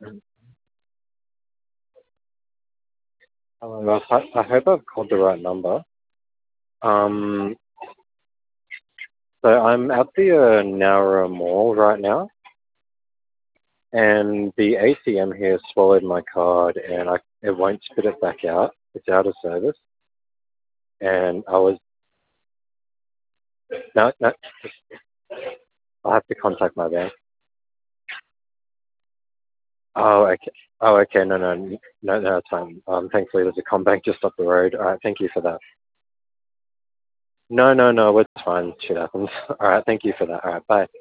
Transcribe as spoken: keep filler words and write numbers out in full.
Oh my gosh, I, I hope I've called the right number. Um, so I'm at the uh, Nowra Mall right now, and the A T M here swallowed my card, and I it won't spit it back out. It's out of service, and I was no no. I'll have to contact my bank. Oh, okay. Oh, okay. No, no, no, no, it's fine. Um, thankfully, there's a Combank just up the road. All right, thank you for that. No, no, no, it's fine. Shit happens. All right, thank you for that. All right, bye.